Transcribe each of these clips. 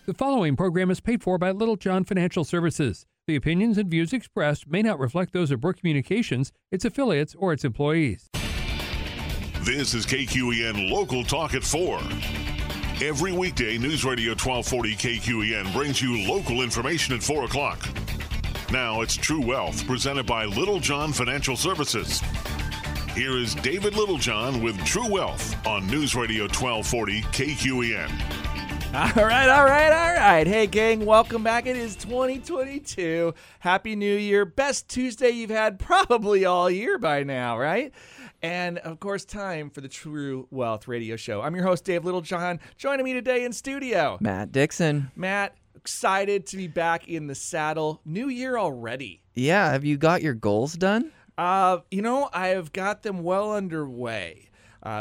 The following program is paid for by Little John Financial Services. The opinions and views expressed may not reflect those of Brook Communications, its affiliates, or its employees. This is KQEN Local Talk at 4. Every weekday, News Radio 1240 KQEN brings you local information at 4 o'clock. Now it's True Wealth, presented by Little John Financial Services. Here is David Littlejohn with True Wealth on News Radio 1240 KQEN. All right. Hey, gang, welcome back. It is 2022. Happy New Year. Best Tuesday you've had probably all year by now, right? And, of course, time for the True Wealth Radio Show. I'm your host, Dave Littlejohn. Joining me today in studio, Matt Dixon. Matt, excited to be back in the saddle. New year already. Yeah, have you got your goals done? I have got them well underway.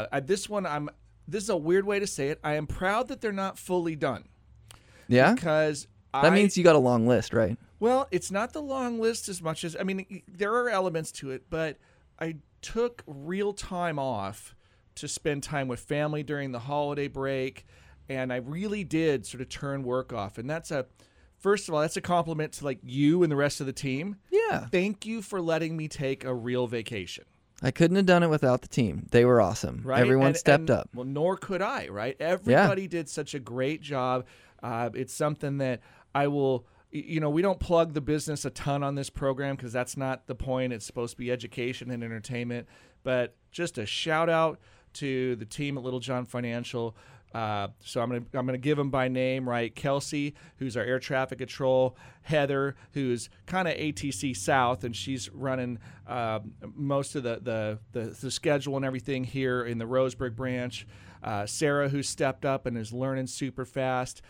This is a weird way to say it. I am proud that they're not fully done. Yeah? Because that means you got a long list, right? Well, it's not the long list as much as, there are elements to it, but I took real time off to spend time with family during the holiday break, and I really did sort of turn work off. And first of all, that's a compliment to you and the rest of the team. Yeah. Thank you for letting me take a real vacation. I couldn't have done it without the team. They were awesome. Right? Everyone stepped up. Well, nor could I, right? Everybody did such a great job. It's something that I will, we don't plug the business a ton on this program because that's not the point. It's supposed to be education and entertainment. But just a shout out to the team at Little John Financial. So I'm gonna give them by name, right? Kelsey, who's our air traffic control. Heather, who's kind of ATC South, and she's running most of the schedule and everything here in the Roseburg branch. Sarah, who stepped up and is learning super fast.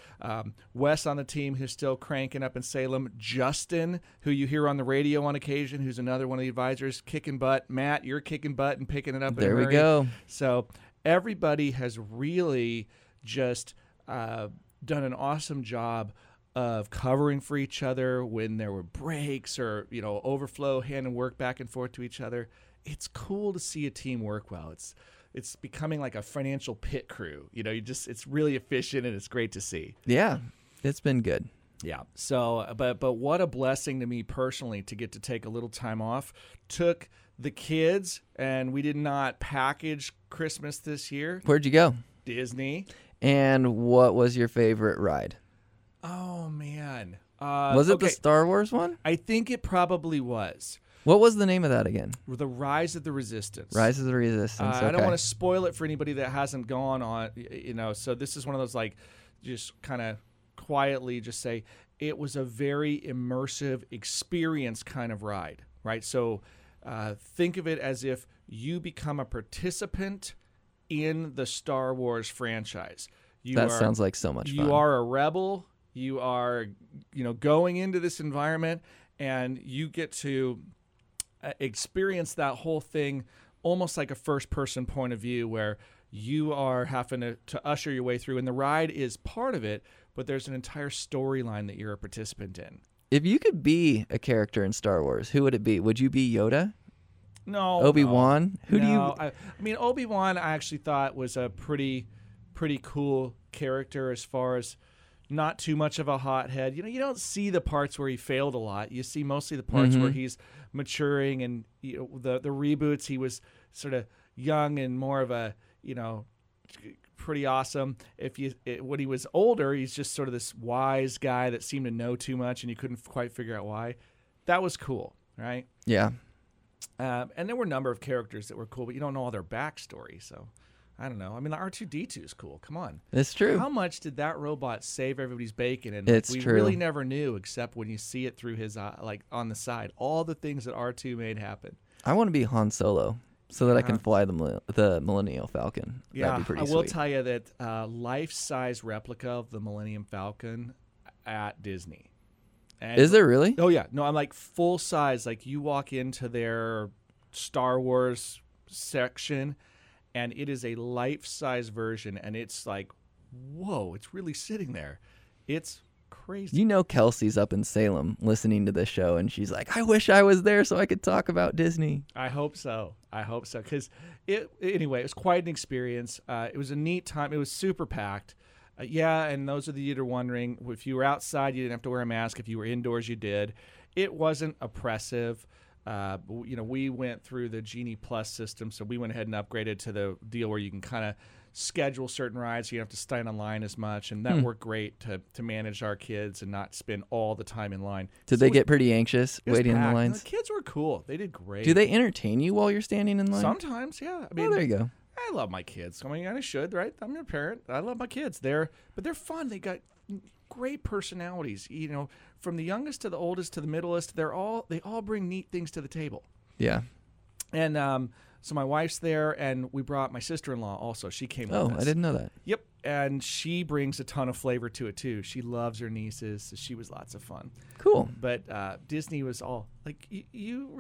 Wes on the team, who's still cranking up in Salem. Justin, who you hear on the radio on occasion, who's another one of the advisors, kicking butt. Matt, you're kicking butt and picking it up. There we go. So everybody has really just done an awesome job of covering for each other when there were breaks or, overflow, handing work back and forth to each other. It's cool to see a team work well. It's becoming like a financial pit crew. It's really efficient and it's great to see. Yeah, it's been good. Yeah. So, but what a blessing to me personally to get to take a little time off. Took the kids, and we did not package Christmas this year. Where'd you go? Disney. And what was your favorite ride? Oh, man. Was it the Star Wars one? I think it probably was. What was the name of that again? The Rise of the Resistance. Rise of the Resistance. Okay. I don't want to spoil it for anybody that hasn't gone on, so this is one of those, just kind of quietly just say, it was a very immersive experience kind of ride, right? So think of it as if you become a participant in the Star Wars franchise. Sounds like so much fun. You are a rebel. You are, going into this environment, and you get to experience that whole thing almost like a first-person point of view where you are having to usher your way through. And the ride is part of it, but there's an entire storyline that you're a participant in. If you could be a character in Star Wars, who would it be? Would you be Yoda? No. Obi-Wan? No. Obi-Wan I actually thought was a pretty cool character as far as not too much of a hothead. You don't see the parts where he failed a lot. You see mostly the parts where he's maturing, and the reboots he was sort of young and more of a, pretty awesome. When he was older, he's just sort of this wise guy that seemed to know too much and you couldn't quite figure out why. That was cool, right? Yeah. And there were a number of characters that were cool, but you don't know all their backstory, so I don't know. The R2-D2 is cool. Come on. It's true. How much did that robot save everybody's bacon? And it's we true. really never knew, except when you see it through his on the side. All the things that R2 made happen. I want to be Han Solo so that I can fly the Millennium Falcon. Yeah, that'd be pretty sweet. I will tell you that life-size replica of the Millennium Falcon at Disney. And is there really? Oh yeah. No, I'm full size. You walk into their Star Wars section, and it is a life-size version, and it's whoa, it's really sitting there. It's crazy. Kelsey's up in Salem listening to this show, and she's like, I wish I was there so I could talk about Disney. I hope so. Because it was quite an experience. It was a neat time. It was super packed. Yeah, and those of you that are wondering, if you were outside, you didn't have to wear a mask. If you were indoors, you did. It wasn't oppressive. We went through the Genie Plus system, so we went ahead and upgraded to the deal where you can kind of schedule certain rides, so you don't have to stand in line as much, and that worked great to manage our kids and not spend all the time in line. Did they get pretty anxious waiting in the lines? The kids were cool. They did great. Do they entertain you while you're standing in line? Sometimes, yeah. I mean, there you go. I love my kids. I mean, I should, right? I'm a parent. I love my kids. But they're fun. They got great personalities. From the youngest to the oldest to the middleest, they all bring neat things to the table. Yeah. And so my wife's there, and we brought my sister-in-law also. She came with us. Oh, I didn't know that. Yep. And she brings a ton of flavor to it too. She loves her nieces. So she was lots of fun. Cool. But Disney was all like, you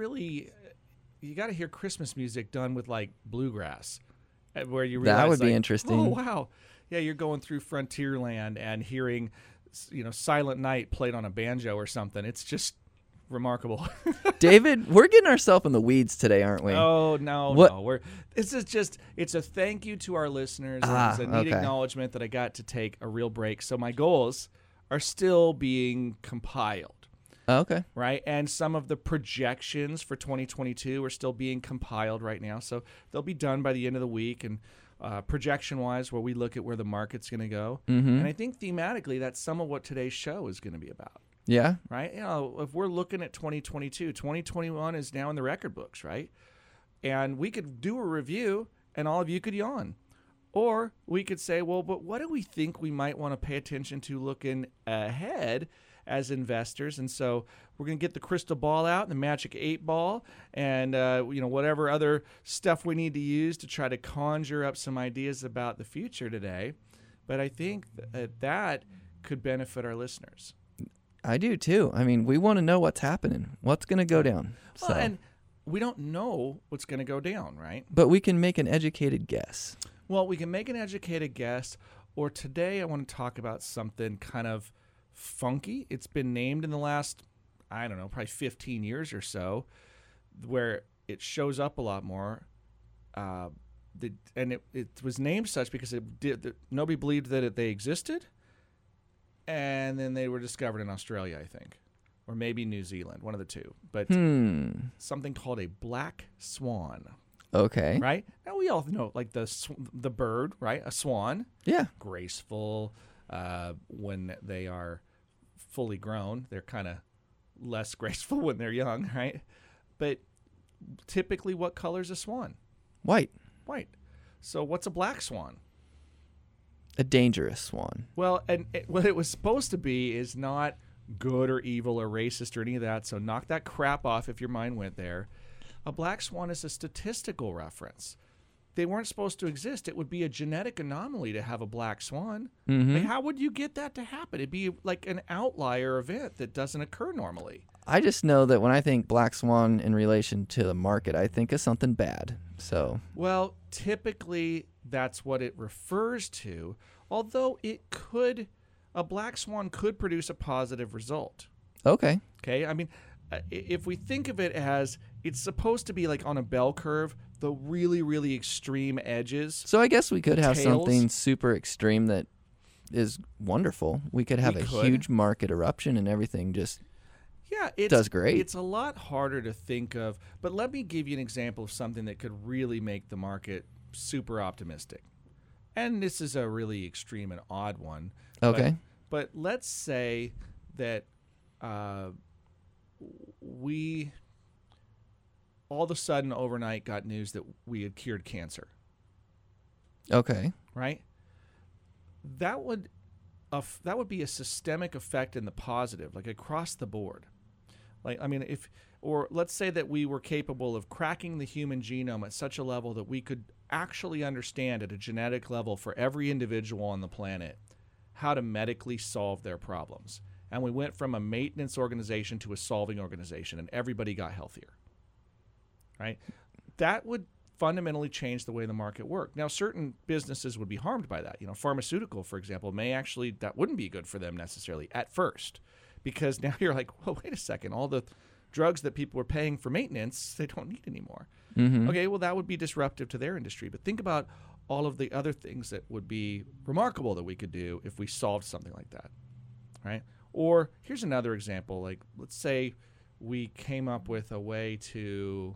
got to hear Christmas music done with like bluegrass. Where you realize that would be interesting. Oh wow, yeah, you're going through Frontierland and hearing, Silent Night played on a banjo or something. It's just remarkable. David, we're getting ourselves in the weeds today, aren't we? Oh no. It's a thank you to our listeners. It's a neat acknowledgement that I got to take a real break. So my goals are still being compiled. Okay. Right. And some of the projections for 2022 are still being compiled right now. So they'll be done by the end of the week. And projection-wise, where we look at where the market's going to go. Mm-hmm. And I think thematically, that's some of what today's show is going to be about. Yeah. Right. If we're looking at 2022, 2021 is now in the record books. Right. And we could do a review and all of you could yawn. Or we could say, well, but what do we think we might want to pay attention to looking ahead as investors? And so we're going to get the crystal ball out, the magic 8 ball, and whatever other stuff we need to use to try to conjure up some ideas about the future today. But I think that could benefit our listeners. I do too. I mean, we want to know what's happening, what's going to go down. Well, and we don't know what's going to go down, right? But we can make an educated guess. Well, we can make an educated guess, or today I want to talk about something kind of funky. It's been named in the last, I don't know, probably 15 years or so, where it shows up a lot more. And it was named such because nobody believed that they existed, and then they were discovered in Australia, I think, or maybe New Zealand, one of the two. But something called a black swan. Okay. Right? Now we all know, like the bird, right? A swan. Yeah. Graceful. When they are fully grown, they're kind of less graceful when they're young, right? But typically, what color is a swan? White. White. So what's a black swan? A dangerous swan. Well, and what it was supposed to be is not good or evil or racist or any of that. So knock that crap off if your mind went there. A black swan is a statistical reference. They weren't supposed to exist. It would be a genetic anomaly to have a black swan. Mm-hmm. Like, how would you get that to happen? It'd be like an outlier event that doesn't occur normally. I just know that when I think black swan in relation to the market, I think of something bad. So, well, typically that's what it refers to, although a black swan could produce a positive result. Okay. Okay. I mean, if we think of it as it's supposed to be like on a bell curve, the really, really extreme edges. So I guess we could have tails. something super extreme that is wonderful. We could have huge market eruption and everything just does great. It's a lot harder to think of, but let me give you an example of something that could really make the market super optimistic. And this is a really extreme and odd one. Okay. But let's say that we all of a sudden overnight got news that we had cured cancer. Okay. Right? That would be a systemic effect in the positive, like across the board. Like, I mean, or let's say that we were capable of cracking the human genome at such a level that we could actually understand at a genetic level for every individual on the planet how to medically solve their problems. And we went from a maintenance organization to a solving organization, and everybody got healthier. Right? That would fundamentally change the way the market worked. Now, certain businesses would be harmed by that. Pharmaceutical, for example, that wouldn't be good for them necessarily at first, because now you're like, well, wait a second, all the drugs that people were paying for maintenance, they don't need anymore. Mm-hmm. Okay, well, that would be disruptive to their industry. But think about all of the other things that would be remarkable that we could do if we solved something like that, right? Or here's another example. Like, let's say we came up with a way to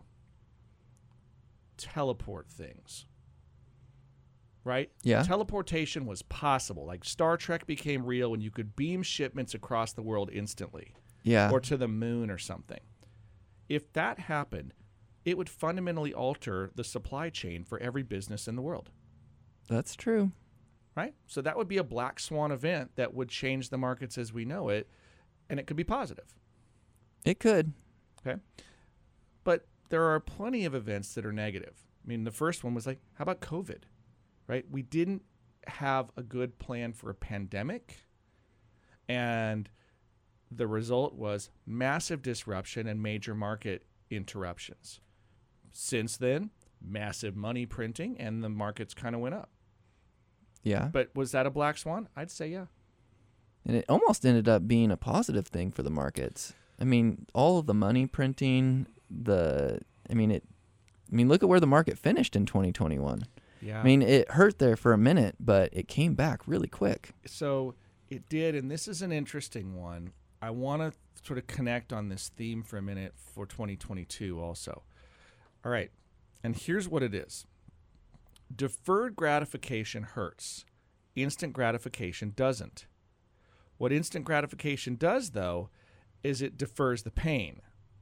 teleport things, right? Yeah. Teleportation was possible. Like, Star Trek became real when you could beam shipments across the world instantly. Yeah. Or to the moon or something. If that happened, it would fundamentally alter the supply chain for every business in the world. That's true. Right? So that would be a black swan event that would change the markets as we know it, and it could be positive. It could. Okay? But there are plenty of events that are negative. I mean, the first one was like, how about COVID? Right? We didn't have a good plan for a pandemic, and the result was massive disruption and major market interruptions. Since then, massive money printing, and the markets kind of went up. Yeah. But was that a black swan? I'd say yeah. And it almost ended up being a positive thing for the markets. I mean, all of the money printing, look at where the market finished in 2021. Yeah. I mean, it hurt there for a minute, but it came back really quick. So it did, and this is an interesting one. I want to sort of connect on this theme for a minute for 2022 also. All right, and here's what it is. Deferred gratification hurts. Instant gratification doesn't. What instant gratification does, though, is it defers the pain.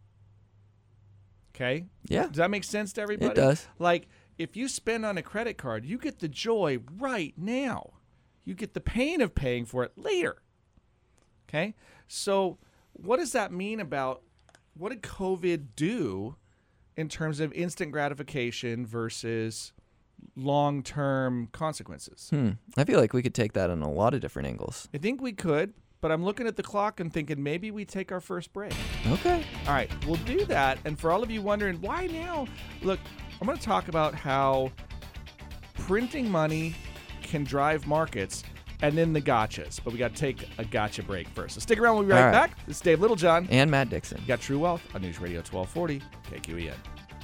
Okay? Yeah. Does that make sense to everybody? It does. Like, if you spend on a credit card, you get the joy right now. You get the pain of paying for it later. Okay? So what does that mean about what did COVID do in terms of instant gratification versus long-term consequences? I feel like we could take that on a lot of different angles. I think we could, but I'm looking at the clock and thinking maybe we take our first break. Okay. All right, we'll do that. And for all of you wondering, why now? Look, I'm going to talk about how printing money can drive markets and then the gotchas. But we got to take a gotcha break first. So stick around. We'll be right back. This is Dave Littlejohn. And Matt Dixon. You got True Wealth on News Radio 1240 KQEN.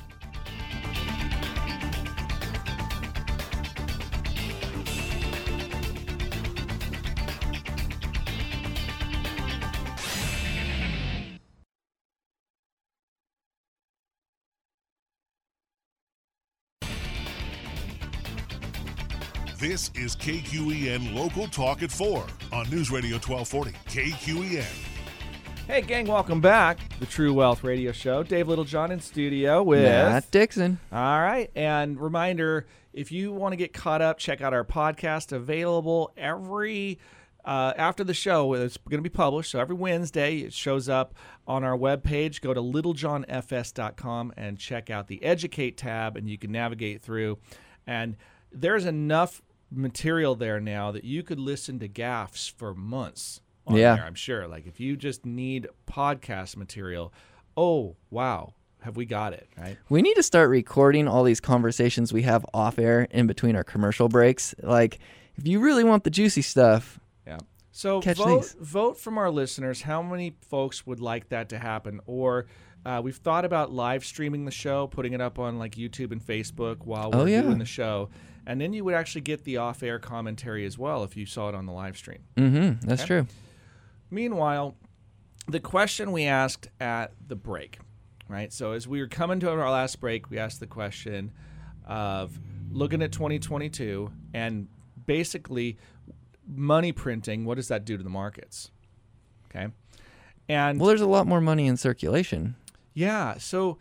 This is KQEN Local Talk at 4 on News Radio 1240 KQEN. Hey, gang, welcome back. The True Wealth Radio Show. Dave Littlejohn in studio with Matt Dixon. All right. And reminder, if you want to get caught up, check out our podcast available every after the show. It's going to be published. So every Wednesday, it shows up on our webpage. Go to littlejohnfs.com and check out the Educate tab, and you can navigate through. And there's enough material there now that you could listen to gaffes for months on there, I'm sure. Like, if you just need podcast material, oh, wow, have we got it, right? We need to start recording all these conversations we have off air in between our commercial breaks. Like, if you really want the juicy stuff, so catch vote from our listeners. How many folks would like that to happen? Or we've thought about live streaming the show, putting it up on like YouTube and Facebook while we're doing the show. And then you would actually get the off-air commentary as well if you saw it on the live stream. Mm-hmm. That's true. Meanwhile, the question we asked at the break, right? So as we were coming to our last break, we asked the question of looking at 2022 and basically money printing, what does that do to the markets? Okay. And well, there's a lot more money in circulation. Yeah. So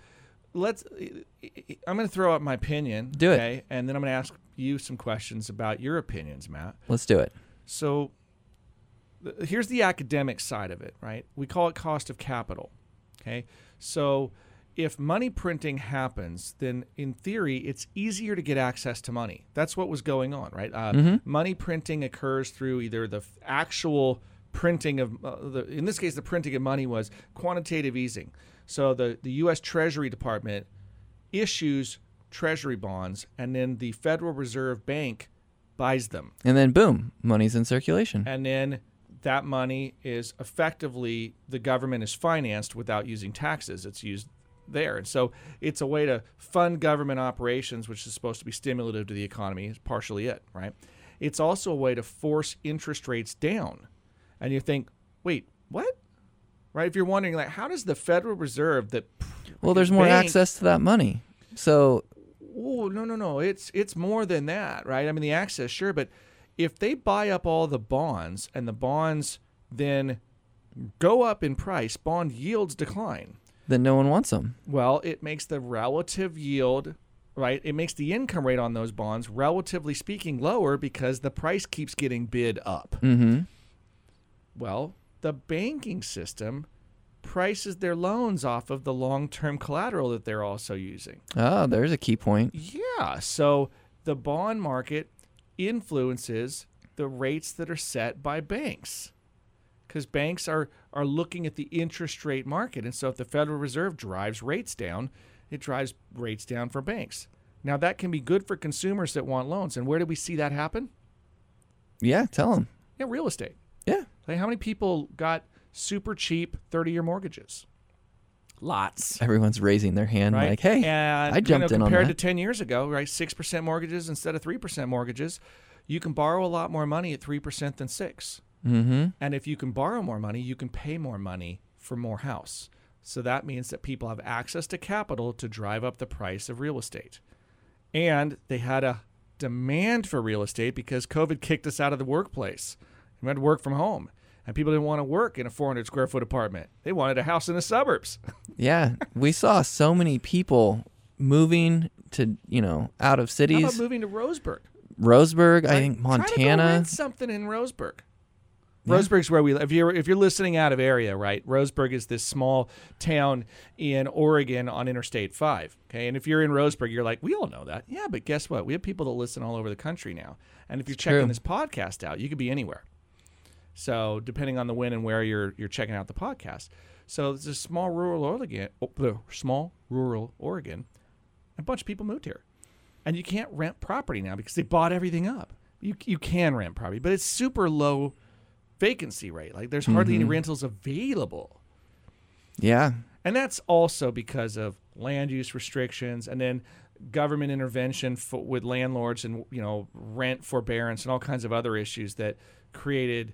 I'm going to throw out my opinion. Do it. And then I'm going to ask you some questions about your opinions, Matt. Let's do it. So here's the academic side of it, right? We call it cost of capital. Okay. So if money printing happens, then in theory, it's easier to get access to money. That's what was going on, right? Money printing occurs through either the actual printing of, in this case, the printing of money was quantitative easing. So the U.S. Treasury Department issues treasury bonds, and then the Federal Reserve Bank buys them. And then, boom, money's in circulation. And then that money is effectively, the government is financed without using taxes. It's used there. And so it's a way to fund government operations, which is supposed to be stimulative to the economy, is partially it, right? It's also a way to force interest rates down. And you think, wait, what? Right? If you're wondering, like, how does the Federal Reserve Well, there's more access to that money. So no. It's more than that, right? I mean, the access, sure, but if they buy up all the bonds and the bonds then go up in price, bond yields decline. Then no one wants them. Well, it makes the relative yield, right? It makes the income rate on those bonds, relatively speaking, lower because the price keeps getting bid up. Mm-hmm. Well, the banking system prices their loans off of the long-term collateral that they're also using. Oh, there's a key point. Yeah. So the bond market influences the rates that are set by banks, because banks are looking at the interest rate market. And so if the Federal Reserve drives rates down, it drives rates down for banks. Now, that can be good for consumers that want loans. And where do we see that happen? Yeah, tell them. Yeah, real estate. Yeah. Like, how many people got super cheap 30-year mortgages? Lots. Everyone's raising their hand right? like, hey, and, I jumped in on that. Compared to 10 years ago, right, 6% mortgages instead of 3% mortgages, you can borrow a lot more money at 3% than 6%. Mm-hmm. And if you can borrow more money, you can pay more money for more house. So that means that people have access to capital to drive up the price of real estate. And they had a demand for real estate because COVID kicked us out of the workplace. We had to work from home. And people didn't want to work in a 400 square foot apartment. They wanted a house in the suburbs. Yeah. We saw so many people moving to, out of cities. How about moving to Roseburg? Roseburg, Right? I think Montana. Try to go rent something in Roseburg. Yeah. Roseburg's where we live. If you're listening out of area, right? Roseburg is this small town in Oregon on Interstate 5. Okay, and if you're in Roseburg, you're like, we all know that. Yeah, but guess what? We have people that listen all over the country now. And if you're checking this podcast out, you could be anywhere. So depending on the when and where you're checking out the podcast. So it's a small rural Oregon, a bunch of people moved here. And you can't rent property now because they bought everything up. You can rent property, but it's super low vacancy rate. Like, there's hardly any rentals available. Yeah. And that's also because of land use restrictions and then government intervention with landlords and, rent forbearance and all kinds of other issues that created,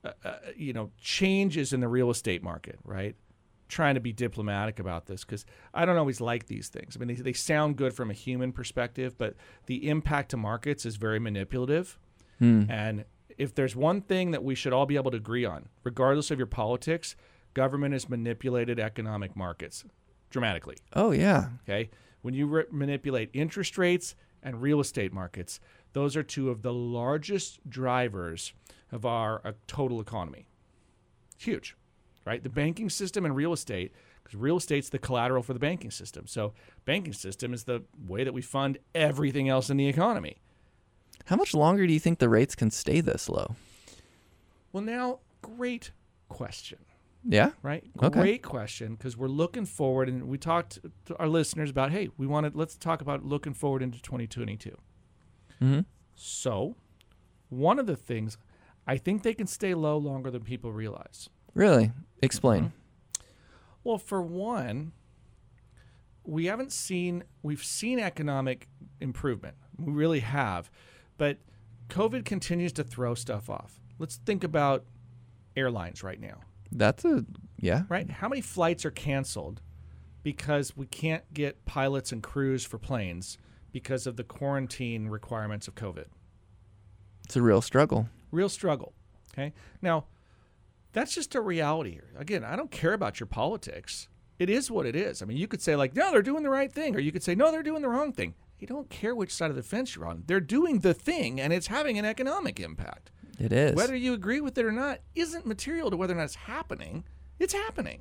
changes in the real estate market, right? Trying to be diplomatic about this because I don't always like these things. I mean, they sound good from a human perspective, but the impact to markets is very manipulative. And if there's one thing that we should all be able to agree on, regardless of your politics, government has manipulated economic markets dramatically. Oh, yeah. Okay? When you manipulate interest rates and real estate markets, those are two of the largest drivers of our total economy. It's huge, right? The banking system and real estate, because real estate's the collateral for the banking system. So banking system is the way that we fund everything else in the economy. How much longer do you think the rates can stay this low? Well, now, great question. Yeah? Right? Okay. Great question, because we're looking forward, and we talked to our listeners about, hey, let's talk about looking forward into 2022. Mm-hmm. So, one of the things, I think they can stay low longer than people realize. Really? Explain. Mm-hmm. Well, for one, we've seen economic improvement. We really have. But COVID continues to throw stuff off. Let's think about airlines right now. Yeah. Right? How many flights are canceled because we can't get pilots and crews for planes because of the quarantine requirements of COVID? It's a real struggle. Real struggle. Okay? Now, that's just a reality here. Again, I don't care about your politics. It is what it is. I mean, you could say, like, no, they're doing the right thing. Or you could say, no, they're doing the wrong thing. You don't care which side of the fence you're on. They're doing the thing, and it's having an economic impact. It is. Whether you agree with it or not isn't material to whether or not it's happening. It's happening.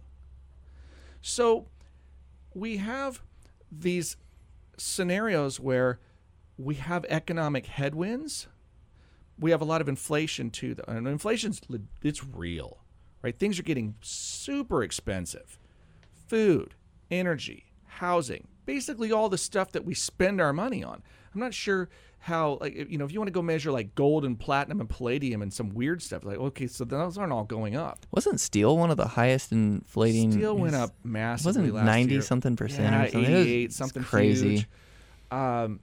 So we have these scenarios where we have economic headwinds. We have a lot of inflation, too. And inflation's it's real, right? Things are getting super expensive. Food, energy, housing, basically all the stuff that we spend our money on. I'm not sure how, like, if you want to go measure like gold and platinum and palladium and some weird stuff, like, okay, so those aren't all going up. Wasn't steel one of the highest inflating? Steel went up massively. Wasn't 90 something percent? Yeah, or something? 88 something crazy. Huge.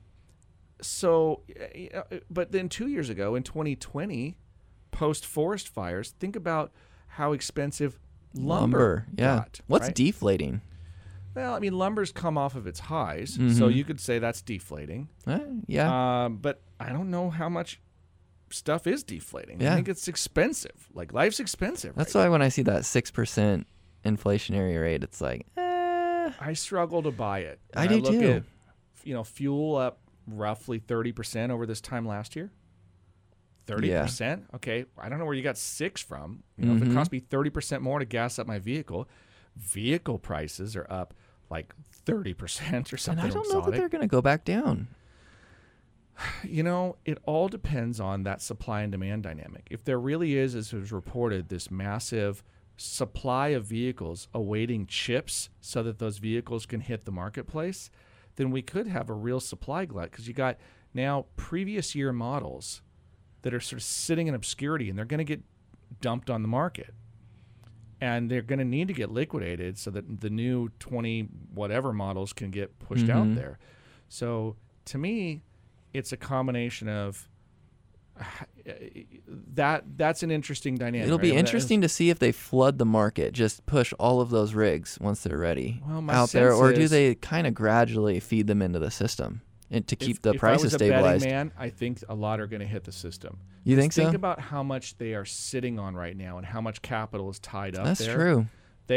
But then 2 years ago in 2020, post forest fires, think about how expensive lumber got. What's right? deflating? Well, I mean, lumber's come off of its highs, Mm-hmm. so you could say that's deflating. Yeah. But I don't know how much stuff is deflating. Yeah. I think it's expensive. Like, life's expensive. That's right why when I see that 6% inflationary rate, it's like, I struggle to buy it. I And do look too. At, fuel up roughly 30% over this time last year. 30%? Okay, I don't know where you got 6 from. If it Mm-hmm. cost me 30% more to gas up my vehicle prices are up like 30% or something. and I don't know that they're going to go back down. It all depends on that supply and demand dynamic. If there really is, as was reported, this massive supply of vehicles awaiting chips so that those vehicles can hit the marketplace, then we could have a real supply glut, because you got now previous year models that are sort of sitting in obscurity, and they're going to get dumped on the market. And they're going to need to get liquidated so that the new 20 whatever models can get pushed out there. So to me, it's a combination of that's an interesting dynamic. It'll be right? interesting to see if they flood the market, just push all of those rigs once they're ready my out there, sense or do is- they kind of gradually feed them into the system and to keep the if prices I was a stabilized? betting man, I think a lot are going to hit the system. You think Just think so? about how much they are sitting on right now and how much capital is tied up That's there. true.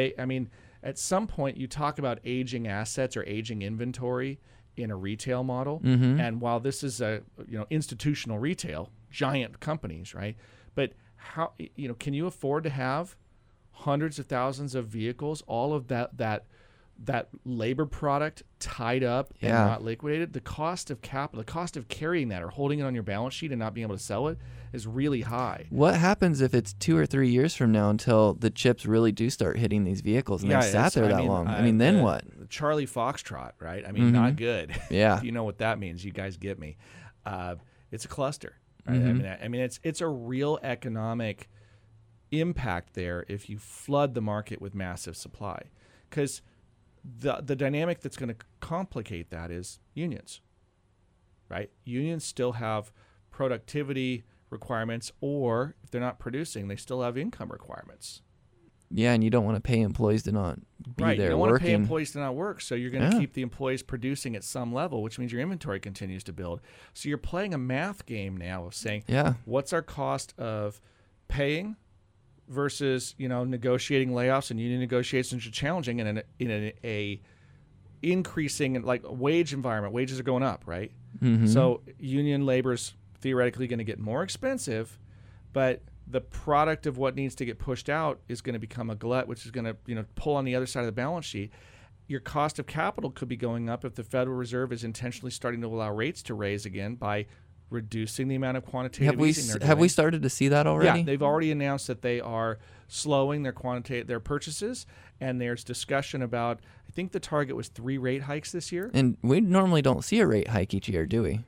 At some point, you talk about aging assets or aging inventory in a retail model, Mm-hmm. and while this is a institutional retail, giant companies, right? But how can you afford to have hundreds of thousands of vehicles, all of that labor product tied up and Yeah. not liquidated? The cost of capital, the cost of carrying that or holding it on your balance sheet and not being able to sell it is really high. What happens if it's 2 or 3 years from now until the chips really do start hitting these vehicles and they've sat there that long? Then what? Charlie Foxtrot, right? Not good. Yeah. If you know what that means, you guys get me. It's a cluster. Right? Mm-hmm. It's a real economic impact there if you flood the market with massive supply, because the dynamic that's going to complicate that is unions, right? Unions still have productivity requirements, or if they're not producing, they still have income requirements. Yeah, and you don't want to pay employees to not be Right, there you don't want to pay working. employees to not work, so you're going to Yeah. keep the employees producing at some level, which means your inventory continues to build. So you're playing a math game now of saying, Yeah. what's our cost of paying versus negotiating layoffs, and union negotiations are challenging in a increasing like wage environment. Wages are going up, right? Mm-hmm. So union labor's theoretically going to get more expensive, but the product of what needs to get pushed out is going to become a glut, which is going to pull on the other side of the balance sheet. Your cost of capital could be going up if the Federal Reserve is intentionally starting to allow rates to raise again by reducing the amount of quantitative easing they're Have we doing. started to see that already? Yeah, they've already announced that they are slowing their purchases, and there's discussion about, I think the target was 3 rate hikes this year. And we normally don't see a rate hike each year, do we?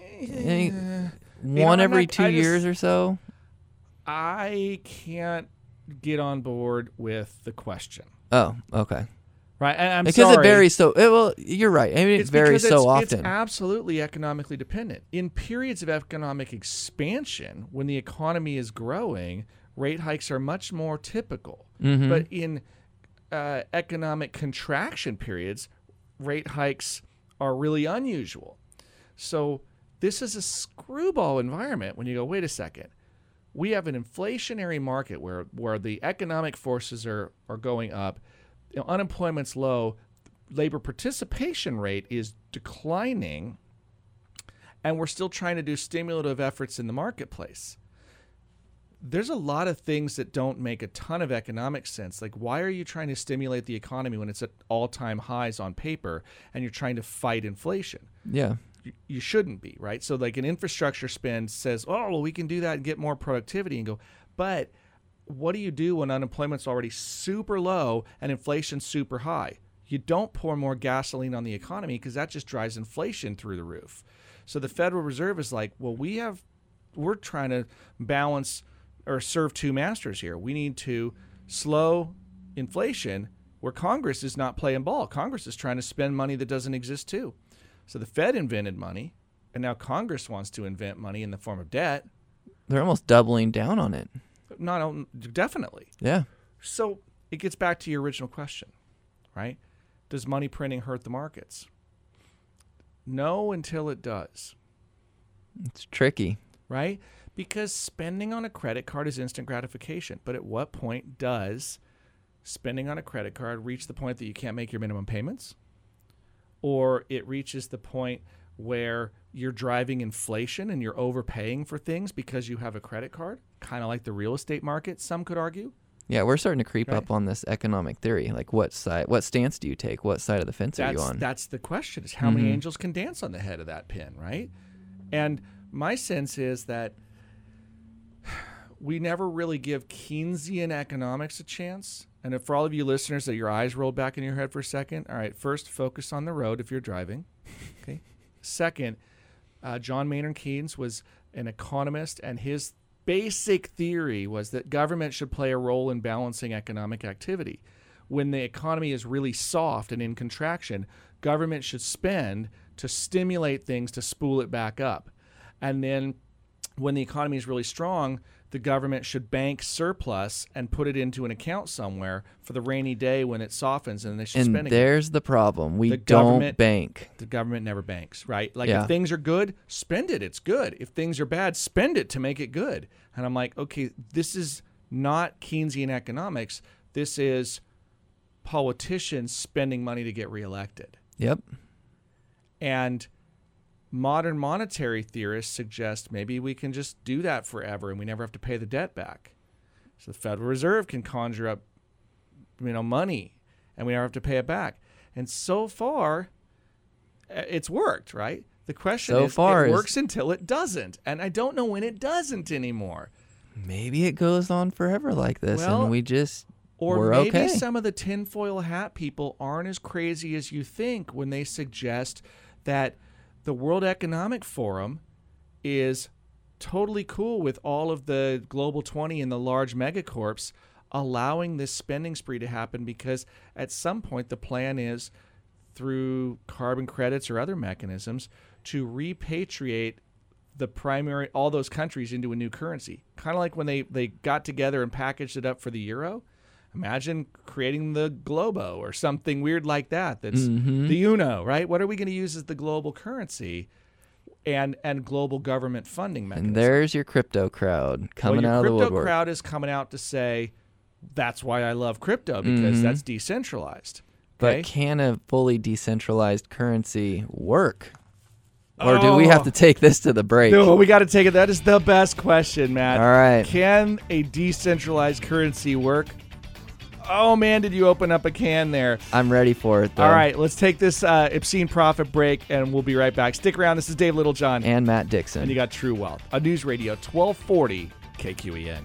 know, One I'm every not- 2 I just- years or so? I can't get on board with the question. Oh, okay. Right, and I'm Because sorry. it varies so. Well, you're right. I mean, it varies because so It's often. absolutely economically dependent. In periods of economic expansion, when the economy is growing, rate hikes are much more typical. Mhm. But in economic contraction periods, rate hikes are really unusual. So this is a screwball environment when you go, wait a second. We have an inflationary market where the economic forces are going up. Unemployment's low, labor participation rate is declining, and we're still trying to do stimulative efforts in the marketplace. There's a lot of things that don't make a ton of economic sense. Like, why are you trying to stimulate the economy when it's at all-time highs on paper and you're trying to fight inflation? Yeah. You shouldn't be, right? So like an infrastructure spend says, oh, well, we can do that and get more productivity, and go, but what do you do when unemployment's already super low and inflation's super high? You don't pour more gasoline on the economy, because that just drives inflation through the roof. So the Federal Reserve is like, well, we're trying to balance or serve two masters here. We need to slow inflation where Congress is not playing ball. Congress is trying to spend money that doesn't exist too. So the Fed invented money, and now Congress wants to invent money in the form of debt. They're almost doubling down on it. Definitely. Yeah. So it gets back to your original question, right? Does money printing hurt the markets? No, until it does. It's tricky. Right? Because spending on a credit card is instant gratification. But at what point does spending on a credit card reach the point that you can't make your minimum payments? Or it reaches the point where you're driving inflation and you're overpaying for things because you have a credit card? Kind of like the real estate market, some could argue. Yeah, we're starting to creep up on this economic theory. Like, what stance do you take? What side of the fence are you on? That's the question, is how many angels can dance on the head of that pin, right? And my sense is that we never really give Keynesian economics a chance. And for all of you listeners that your eyes rolled back in your head for a second, all right, first, focus on the road if you're driving. Okay. Second, John Maynard Keynes was an economist, and his basic theory was that government should play a role in balancing economic activity. When the economy is really soft and in contraction, government should spend to stimulate things to spool it back up. And then when the economy is really strong, the government should bank surplus and put it into an account somewhere for the rainy day when it softens, and they should spend it. And there's the problem. We don't bank. The government never banks, right? Like, if things are good, spend it. It's good. If things are bad, spend it to make it good. And I'm like, okay, this is not Keynesian economics. This is politicians spending money to get reelected. Yep. And modern monetary theorists suggest maybe we can just do that forever and we never have to pay the debt back. So the Federal Reserve can conjure up, money, and we never have to pay it back. And so far, it's worked, right? The question is, it works until it doesn't. And I don't know when it doesn't anymore. Maybe it goes on forever like this, and we just we're okay. Or maybe some of the tinfoil hat people aren't as crazy as you think when they suggest that the World Economic Forum is totally cool with all of the Global 20 and the large megacorps allowing this spending spree to happen, because at some point the plan is, through carbon credits or other mechanisms, to repatriate all those countries into a new currency. Kind of like when they got together and packaged it up for the euro. Imagine creating the Globo or something weird like that. That's the UNO, right? What are we going to use as the global currency and global government funding mechanism? And there's your crypto crowd coming out of the woodwork. Your crypto crowd is coming out to say, that's why I love crypto, because that's decentralized. Okay? But can a fully decentralized currency work? Or do we have to take this to the break? No, we got to take it. That is the best question, Matt. All right. Can a decentralized currency work? Oh, man, did you open up a can there. I'm ready for it, though. All right, let's take this obscene profit break, and we'll be right back. Stick around. This is Dave Littlejohn. And Matt Dixon. And you got True Wealth on News Radio 1240 KQEN.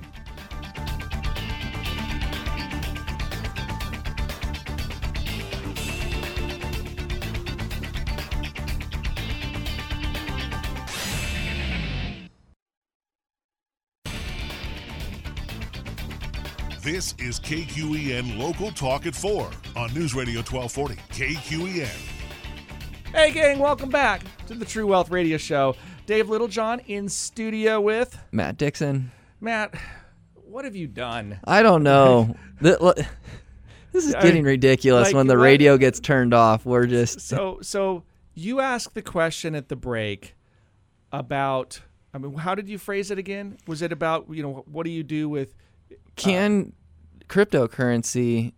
This is KQEN Local Talk at 4 on News Radio 1240 KQEN. Hey, gang, welcome back to the True Wealth Radio Show. Dave Littlejohn in studio with Matt Dixon. Matt, what have you done? I don't know. This is getting ridiculous when the radio gets turned off. We're just... So you asked the question at the break about, how did you phrase it again? Was it about, what do you do with... Can cryptocurrency,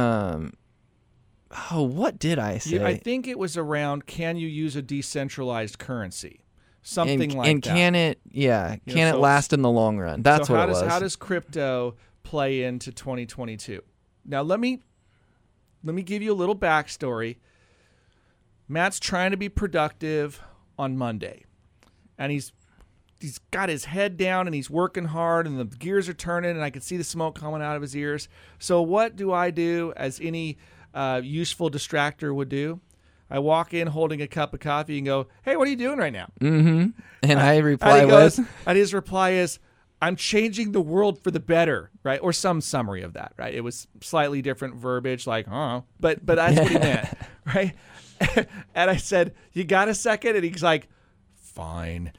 what did I say? I think it was around, can you use a decentralized currency? Something like that. And can it, can it last in the long run? That's what it was. How does crypto play into 2022? Now, let me give you a little backstory. Matt's trying to be productive on Monday, and he's got his head down and he's working hard and the gears are turning and I can see the smoke coming out of his ears. So what do I do, as any useful distractor would do? I walk in holding a cup of coffee and go, "Hey, what are you doing right now?" Mm-hmm. And I reply and his reply is, "I'm changing the world for the better," right? Or some summary of that, right? It was slightly different verbiage, like, but that's what he meant, right? And I said, "You got a second?" And he's like, "Fine."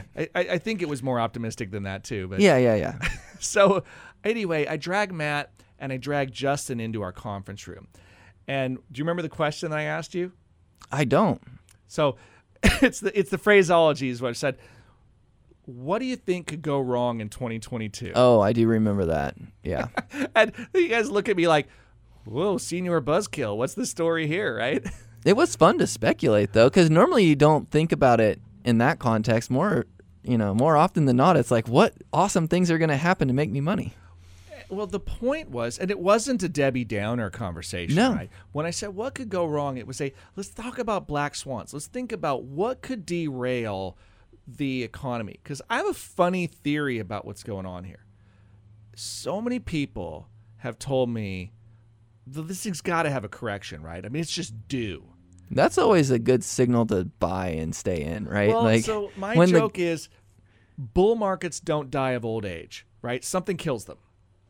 I think it was more optimistic than that too. But Yeah. So anyway, I dragged Matt and I dragged Justin into our conference room. And do you remember the question that I asked you? I don't. So it's the phraseology is what I said. What do you think could go wrong in 2022? Oh, I do remember that. Yeah. And you guys look at me like, whoa, senior buzzkill. What's the story here, right? It was fun to speculate, though, because normally you don't think about it in that context. More often than not, it's like, what awesome things are going to happen to make me money? Well, the point was, and it wasn't a Debbie Downer conversation, No. right? When I said what could go wrong, it was let's talk about black swans. Let's think about what could derail the economy. Because I have a funny theory about what's going on here. So many people have told me this thing's got to have a correction, right? I mean, it's just due. That's always a good signal to buy and stay in, right? Well, so my joke is bull markets don't die of old age, right? Something kills them.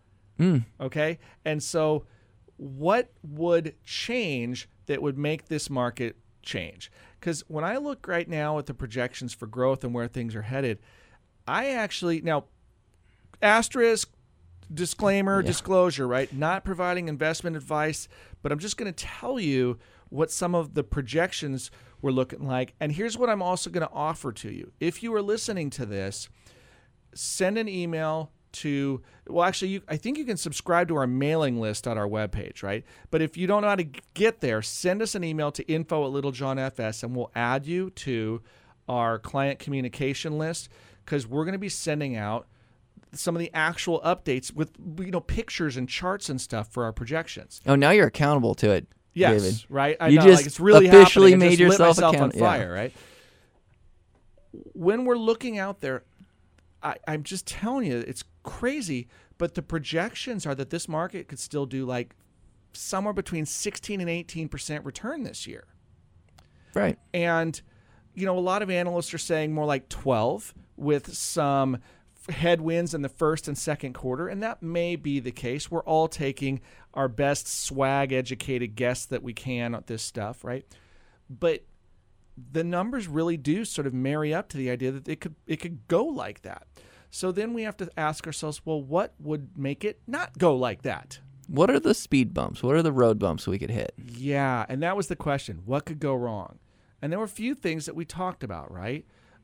Okay? And so what would change that would make this market change? Because when I look right now at the projections for growth and where things are headed, I actually, now, asterisk, disclaimer, disclosure, right? Not providing investment advice, but I'm just going to tell you what some of the projections were looking like. And here's what I'm also going to offer to you. If you are listening to this, send an email to, I think you can subscribe to our mailing list on our webpage, right? But if you don't know how to get there, send us an email to info@littlejohnfs and we'll add you to our client communication list, because we're going to be sending out some of the actual updates with pictures and charts and stuff for our projections. Oh, now you're accountable to it, yes, David. Right? I You know, just it's really officially happening. I made just lit yourself myself on fire, yeah. right? When we're looking out there, I'm just telling you, it's crazy, but the projections are that this market could still do like somewhere between 16 and 18% return this year. Right. And, a lot of analysts are saying more like 12 with some headwinds in the first and second quarter, and that may be the case. We're all taking our best swag educated guess that we can at this stuff, right? But the numbers really do sort of marry up to the idea that it could go like that. So then we have to ask ourselves, well, what would make it not go like that? What are the speed bumps? What are the road bumps we could hit? Yeah, and that was the question. What could go wrong? And there were a few things that we talked about, right?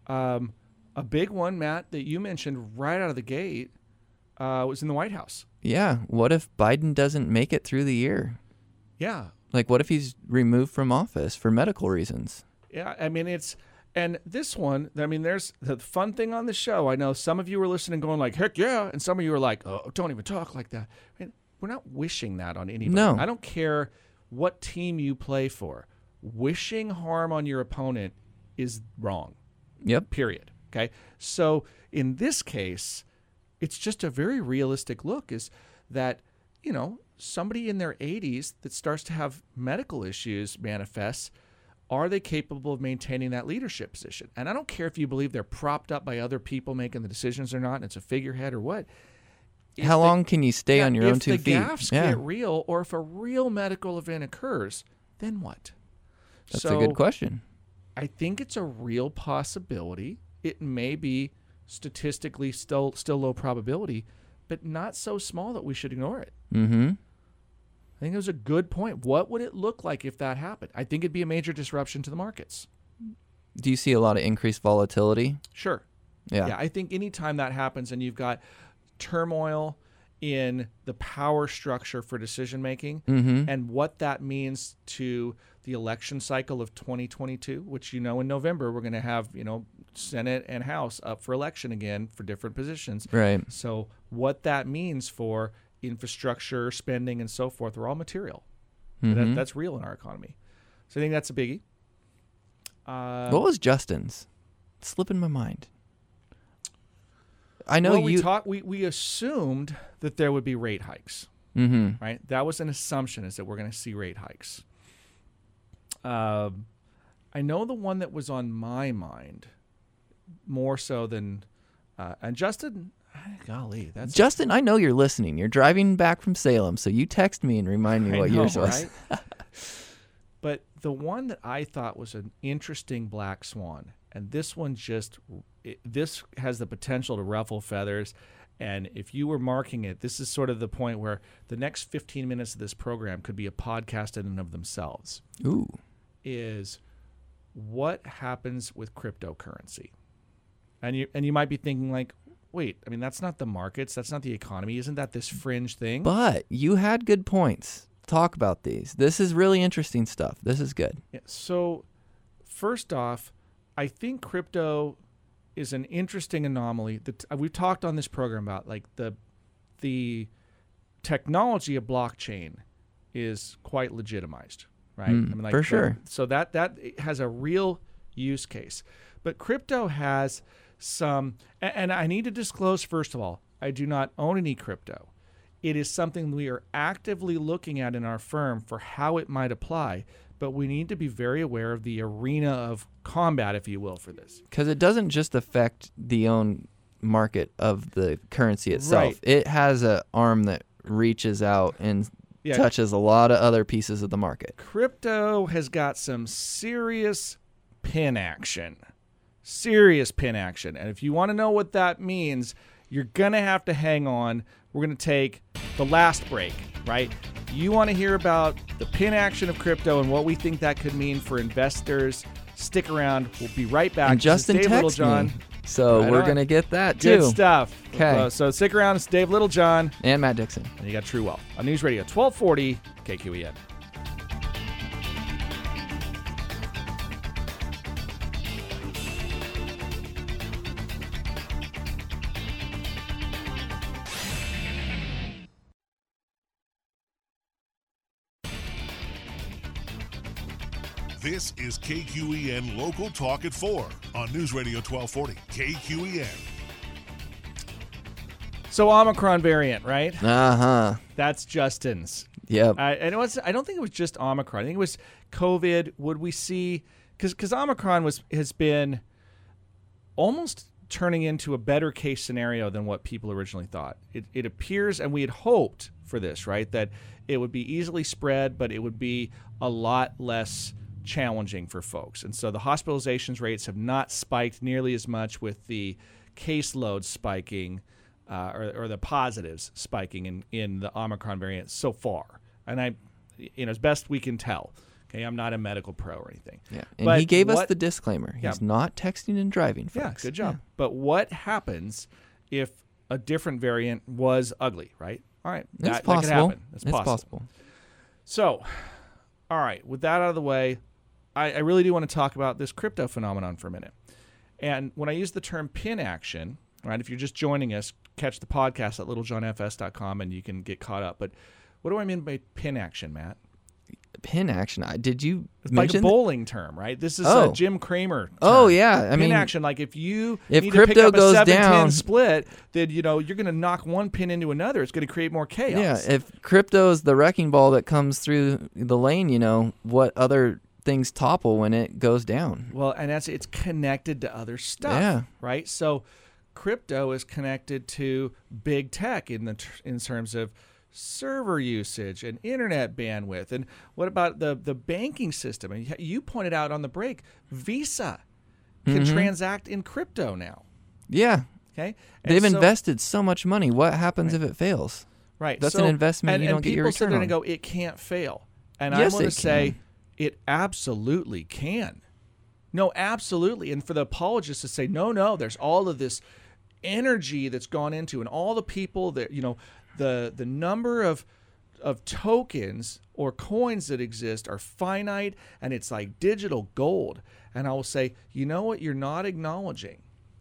A big one, Matt, that you mentioned right out of the gate was in the White House. Yeah. What if Biden doesn't make it through the year? Yeah. Like, what if he's removed from office for medical reasons? Yeah, I mean, and this one, I mean, there's the fun thing on the show. I know some of you were listening going like, heck yeah, and some of you are like, oh, don't even talk like that. I mean, we're not wishing that on anybody. No. I don't care what team you play for. Wishing harm on your opponent is wrong. Yep. Period. Okay? So in this case, it's just a very realistic look is that, somebody in their 80s that starts to have medical issues manifests. Are they capable of maintaining that leadership position? And I don't care if you believe they're propped up by other people making the decisions or not, and it's a figurehead or what. How long can you stay on your own 2 feet? If the gaffes get real, or if a real medical event occurs, then what? That's a good question. I think it's a real possibility. It may be statistically still low probability, but not so small that we should ignore it. Mm-hmm. I think it was a good point. What would it look like if that happened? I think it'd be a major disruption to the markets. Do you see a lot of increased volatility? Sure. Yeah, I think anytime that happens and you've got turmoil in the power structure for decision making and what that means to the election cycle of 2022, which in November we're going to have, Senate and House up for election again for different positions. Right. So what that means for infrastructure, spending, and so forth are all material. That's real in our economy. So I think that's a biggie. What was Justin's? It's slipping my mind. I know we assumed that there would be rate hikes. Mm-hmm. Right? That was an assumption, is that we're going to see rate hikes. I know the one that was on my mind more so than, and Justin, golly, that's Justin, I know you're listening. You're driving back from Salem, so you text me and remind me what yours was. Right? But the one that I thought was an interesting black swan, and this one this has the potential to ruffle feathers. And if you were marking it, this is sort of the point where the next 15 minutes of this program could be a podcast in and of themselves. Ooh. Is what happens with cryptocurrency. And you might be thinking like, wait, I mean, that's not the markets. That's not the economy. Isn't that this fringe thing? But you had good points. Talk about these. This is really interesting stuff. This is good. Yeah, so first off, I think crypto is an interesting anomaly that we've talked on this program about. Like the technology of blockchain is quite legitimized, right? For sure. So that has a real use case. But crypto has some, and I need to disclose, first of all, I do not own any crypto. It is something we are actively looking at in our firm for how it might apply, but we need to be very aware of the arena of combat, if you will, for this. Because it doesn't just affect the own market of the currency itself. Right. It has an arm that reaches out and touches a lot of other pieces of the market. Crypto has got some serious pin action. Serious pin action. And if you want to know what that means, you're going to have to hang on. We're going to take the last break, right? You want to hear about the pin action of crypto and what we think that could mean for investors. Stick around. We'll be right back. And Justin texted me, so we're going to get that too. Good stuff. Okay. So stick around. It's Dave Littlejohn. And Matt Dixon. And you got True Wealth on News Radio 1240 KQEN. This is KQEN Local Talk at 4 on News Radio 1240 KQEN. So Omicron variant, right? Uh-huh. That's Justin's. Yep. I don't think it was just Omicron. I think it was COVID. Would we see, because Omicron has been almost turning into a better case scenario than what people originally thought. It appears, and we had hoped for this, right, that it would be easily spread, but it would be a lot less challenging for folks. And so the hospitalizations rates have not spiked nearly as much with the caseload spiking or the positives spiking in the Omicron variant so far. And as best we can tell. Okay, I'm not a medical pro or anything. Yeah, and he gave us the disclaimer. He's not texting and driving, folks. Yeah, good job. Yeah. But what happens if a different variant was ugly, right? All right, that could happen. It's possible. So, all right, with that out of the way, I really do want to talk about this crypto phenomenon for a minute. And when I use the term pin action, right, if you're just joining us, catch the podcast at littlejohnfs.com and you can get caught up. But what do I mean by pin action, Matt? Pin action. Did you It's mention like a bowling term, right? This is a Jim Cramer term. Oh, yeah. Pin action, like if you need crypto to pick up goes a 7-10 down, split, then you're going to knock one pin into another. It's going to create more chaos. Yeah, if crypto is the wrecking ball that comes through the lane, what other things topple when it goes down? Well, and it's connected to other stuff, right? So crypto is connected to big tech in terms of server usage and internet bandwidth. And what about the banking system? And you pointed out on the break, Visa can transact in crypto now. Yeah. Okay. They've invested so much money. What happens if it fails? Right. That's an investment you don't get your return on. And people sit there and go, it can't fail. And I want to say it absolutely can. No, absolutely. And for the apologists to say, no, there's all of this energy that's gone into, and all the people that, the number of tokens or coins that exist are finite, and it's like digital gold. And I will say, what you're not acknowledging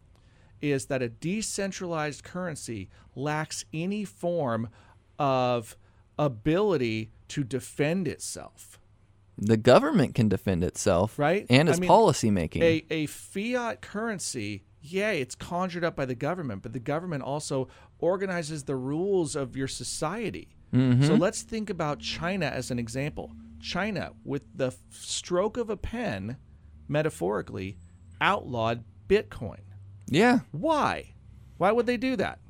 is that a decentralized currency lacks any form of ability to defend itself. The government can defend itself, right? And its policy making. A fiat currency, it's conjured up by the government, but the government also organizes the rules of your society. Mm-hmm. So let's think about China as an example. China, with the stroke of a pen, metaphorically, outlawed Bitcoin. Yeah. Why? Why would they do that?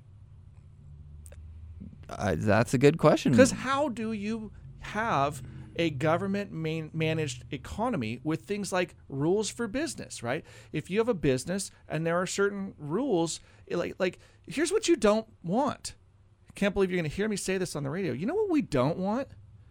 That's a good question. Because how do you have a government managed economy with things like rules for business, right? If you have a business and there are certain rules, like here's what you don't want. I can't believe you're going to hear me say this on the radio. You know what we don't want?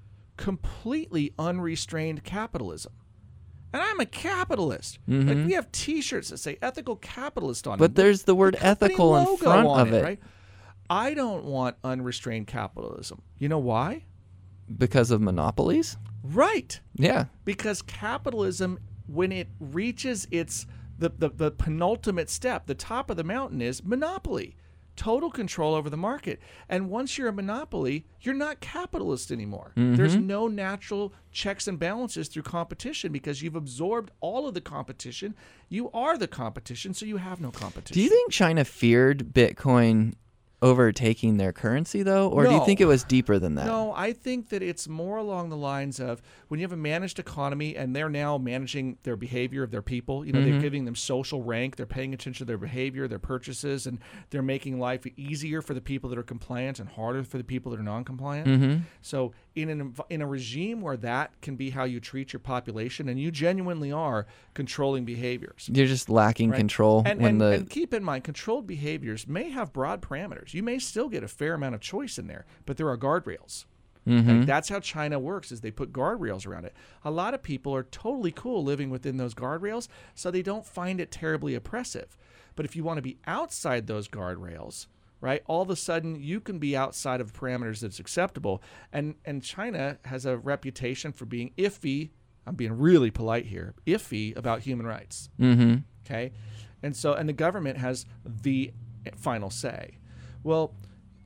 Completely unrestrained capitalism. And I'm a capitalist. Like, we have T-shirts that say ethical capitalist on them. But there's the word ethical in front of it. Right? I don't want unrestrained capitalism. You know why? Because of monopolies? Right. Yeah. Because capitalism, when it reaches the penultimate step, the top of the mountain is monopoly. Total control over the market. And once you're a monopoly, you're not capitalist anymore. There's no natural checks and balances through competition because you've absorbed all of the competition. You are the competition, so you have no competition. Do you think China feared Bitcoin overtaking their currency, though? Or do you think it was deeper than that? No, I think that it's more along the lines of when you have a managed economy and they're now managing their behavior of their people, they're giving them social rank, they're paying attention to their behavior, their purchases, and they're making life easier for the people that are compliant and harder for the people that are non-compliant. So in a regime where that can be how you treat your population and you genuinely are controlling behaviors. You're just lacking control. And keep in mind, controlled behaviors may have broad parameters. You may still get a fair amount of choice in there, but there are guardrails. Like, that's how China works, is they put guardrails around it. A lot of people are totally cool living within those guardrails, so they don't find it terribly oppressive. But if you want to be outside those guardrails, right, all of a sudden you can be outside of parameters that's acceptable. And China has a reputation for being iffy, I'm being really polite here, iffy about human rights. Okay? And the government has the final say. Well,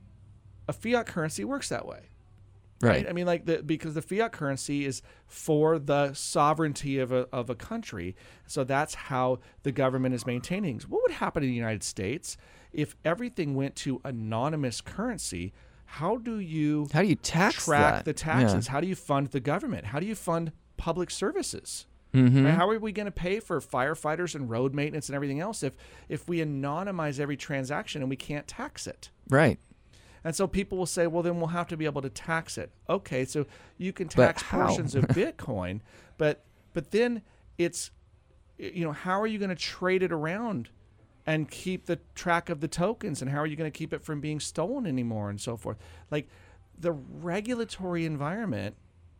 a fiat currency works that way. Right. I mean, because the fiat currency is for the sovereignty of a country. So that's how the government is maintaining things. What would happen in the United States if everything went to anonymous currency? How do you track the taxes? Yeah. How do you fund the government? How do you fund public services? Right? How are we going to pay for firefighters and road maintenance and everything else if we anonymize every transaction and we can't tax it? Right. And so people will say, well, then we'll have to be able to tax it. Okay, so you can tax portions of Bitcoin, but then it's, how are you going to trade it around and keep the track of the tokens, and how are you going to keep it from being stolen anymore and so forth? Like, the regulatory environment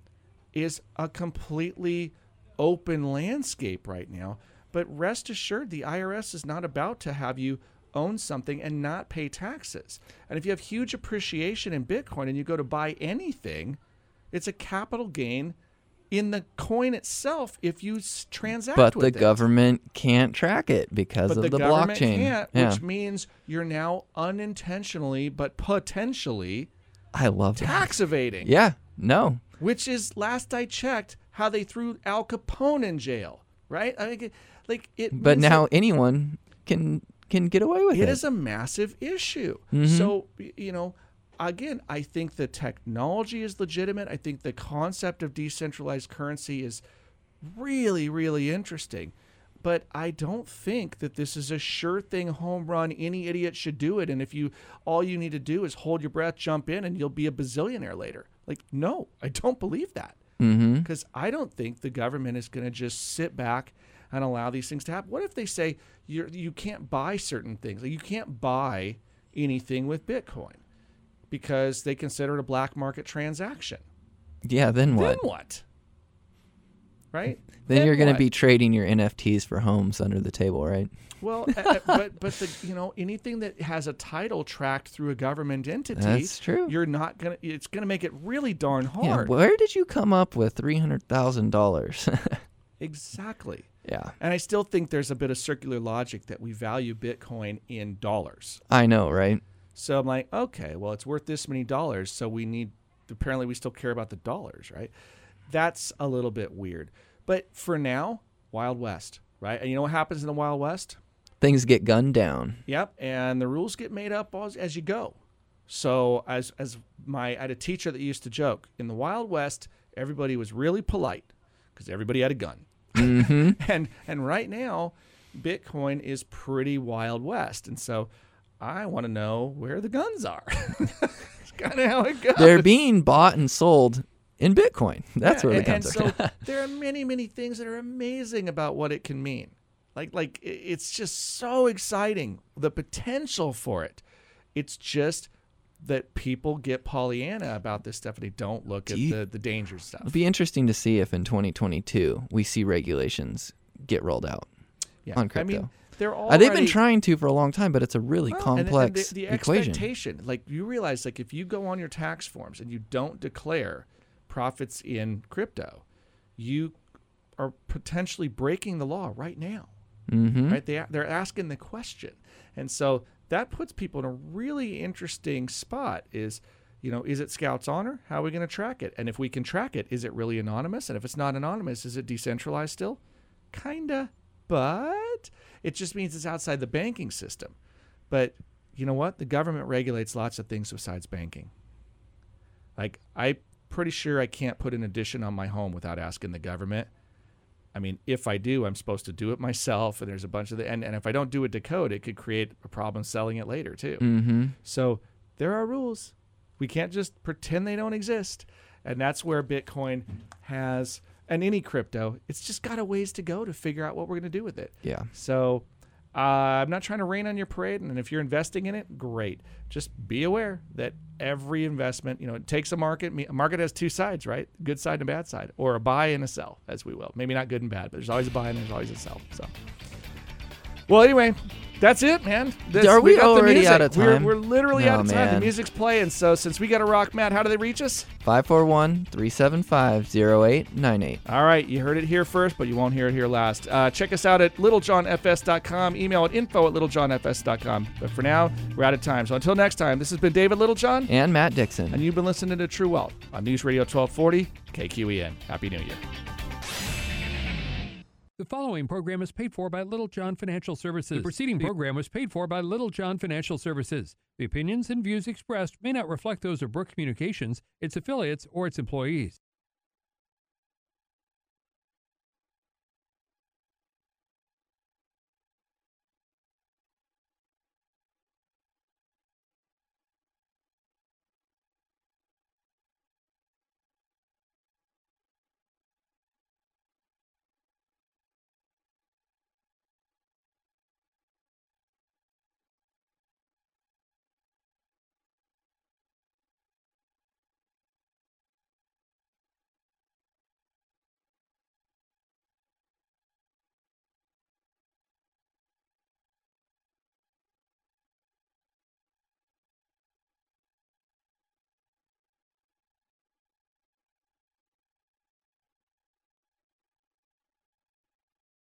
is a completely open landscape right now, but rest assured the IRS is not about to have you own something and not pay taxes. And if you have huge appreciation in Bitcoin and you go to buy anything, it's a capital gain in the coin itself if you transact with it. But the government can't track it because of the blockchain. Which means you're now unintentionally but potentially tax evading. Yeah, no. Which is, last I checked, how they threw Al Capone in jail, right? I mean, but now anyone can get away with it. It is a massive issue. So, again, I think the technology is legitimate. I think the concept of decentralized currency is really, really interesting. But I don't think that this is a sure thing home run. Any idiot should do it. And all you need to do is hold your breath, jump in, and you'll be a bazillionaire later. Like, no, I don't believe that. Because I don't think the government is going to just sit back and allow these things to happen. What if they say you can't buy certain things? Like, you can't buy anything with Bitcoin because they consider it a black market transaction. Yeah, then what? Then what? Right? Then you're going to be trading your NFTs for homes under the table, right? Well, but anything that has a title tracked through a government entity, that's true. You're not gonna. It's gonna make it really darn hard. Yeah, where did you come up with $300,000? Exactly. Yeah. And I still think there's a bit of circular logic that we value Bitcoin in dollars. I know, right? So I'm like, okay, well, it's worth this many dollars, so apparently we still care about the dollars, right? That's a little bit weird. But for now, Wild West, right? And you know what happens in the Wild West? Things get gunned down. Yep, and the rules get made up as you go. So I had a teacher that used to joke, in the Wild West, everybody was really polite because everybody had a gun. Mm-hmm. And right now, Bitcoin is pretty Wild West. And so I want to know where the guns are. It's kind of how it goes. They're being bought and sold in Bitcoin. That's where the guns are. And so there are many, many things that are amazing about what it can mean. Like it's just so exciting, the potential for it. It's just that people get Pollyanna about this stuff and they don't look at the danger stuff. It'll be interesting to see if in 2022 we see regulations get rolled out on crypto. I mean, they're already, they've been trying to for a long time, but it's a really complex and the equation. Expectation, like you realize, like if you go on your tax forms and you don't declare profits in crypto, you are potentially breaking the law right now. Mm-hmm. Right? They're asking the question, and so that puts people in a really interesting spot. Is it Scout's Honor? How are we going to track it? And if we can track it, is it really anonymous? And if it's not anonymous, is it decentralized still? Kinda, but it just means it's outside the banking system. But you know what? The government regulates lots of things besides banking. Like, I'm pretty sure I can't put an addition on my home without asking the government. I mean, if I do, I'm supposed to do it myself, and there's a bunch of and if I don't do it to code, it could create a problem selling it later too. Mm-hmm. So there are rules. We can't just pretend they don't exist, and that's where Bitcoin has, and any crypto, it's just got a ways to go to figure out what we're going to do with it. Yeah. So I'm not trying to rain on your parade, and if you're investing in it, great. Just be aware that every investment, it takes a market. A market has two sides, right? Good side and a bad side, or a buy and a sell, as we will. Maybe not good and bad, but there's always a buy and there's always a sell. So, well, anyway, that's it, man. Are we already out of time? We're literally out of time. Man. The music's playing. So since we got to rock, Matt, how do they reach us? 541-375-0898. All right, you heard it here first, but you won't hear it here last. Check us out at littlejohnfs.com. Email at info@littlejohnfs.com. But for now, we're out of time. So until next time, this has been David Littlejohn. And Matt Dixon. And you've been listening to True Wealth on News Radio 1240 KQEN. Happy New Year. The following program is paid for by Little John Financial Services. The preceding program was paid for by Little John Financial Services. The opinions and views expressed may not reflect those of Brook Communications, its affiliates, or its employees.